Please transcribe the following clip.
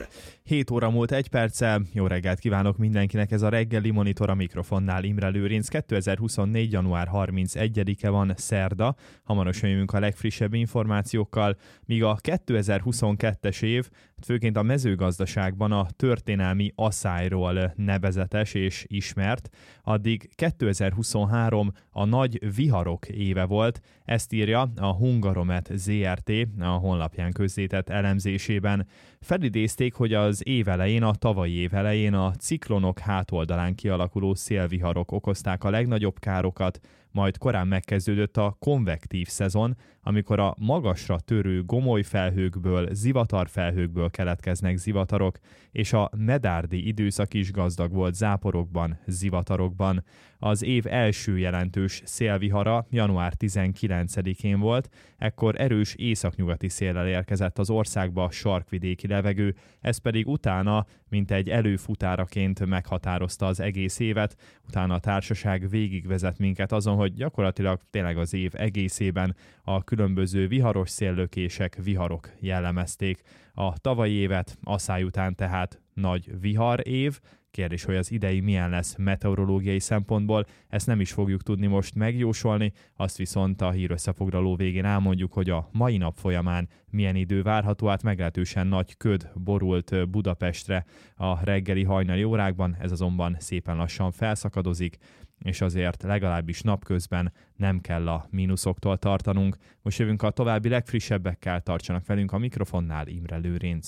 7 óra múlt 1 perccel, jó reggelt kívánok mindenkinek, ez a reggeli Monitor, a mikrofonnál Imre Lőrinc. 2024. január 31-e van, szerda, hamarosan jövünk a legfrissebb információkkal, míg a 2022-es év főként a mezőgazdaságban a történelmi asszályról nevezetes és ismert, addig 2023 a nagy viharok éve volt, ezt írja a Hungaromet ZRT a honlapján közzétett elemzésében. Felidézték, hogy az év elején, a tavalyi év elején a ciklonok hátoldalán kialakuló szélviharok okozták a legnagyobb károkat, majd korán megkezdődött a konvektív szezon, amikor a magasra törő gomolyfelhőkből, zivatarfelhőkből keletkeznek zivatarok, és a medárdi időszak is gazdag volt záporokban, zivatarokban. Az év első jelentős szélvihara január 19-én volt, ekkor erős északnyugati széllel érkezett az országba a sarkvidéki levegő, ez pedig utána, mint egy előfutáraként meghatározta az egész évet, utána a társaság végigvezet minket azon, hogy gyakorlatilag tényleg az év egészében a különböző viharos széllökések, viharok jellemezték a tavalyi évet, asszály után tehát nagy vihar év. Kérdés, hogy az idei milyen lesz meteorológiai szempontból, ezt nem is fogjuk tudni most megjósolni, azt viszont a hírösszefoglaló végén elmondjuk, hogy a mai nap folyamán milyen idő várható, át meglehetősen nagy köd borult Budapestre a reggeli hajnali órákban, ez azonban szépen lassan felszakadozik, és azért legalábbis napközben nem kell a mínuszoktól tartanunk. Most jövünk a további legfrissebbekkel, tartsanak velünk, a mikrofonnál Imre Lőrinc.